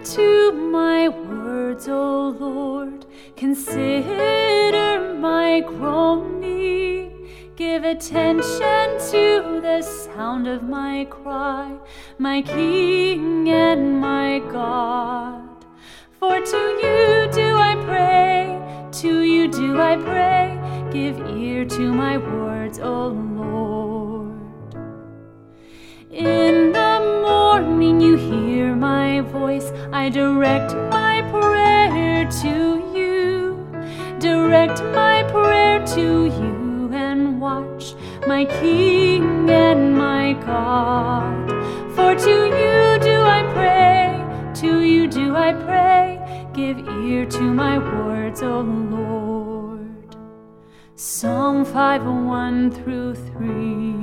to my words, O Lord. Consider my groaning. Give attention to the sound of my cry, my King and my God. For to you do I pray, to you do I pray. Give ear to my words, O Lord. In the morning you hear my voice. I direct my prayer to you. Direct my prayer to you and watch, my King and my God. For to you do I pray, to you do I pray. Give ear to my words, O Lord. Psalm 5:1-3.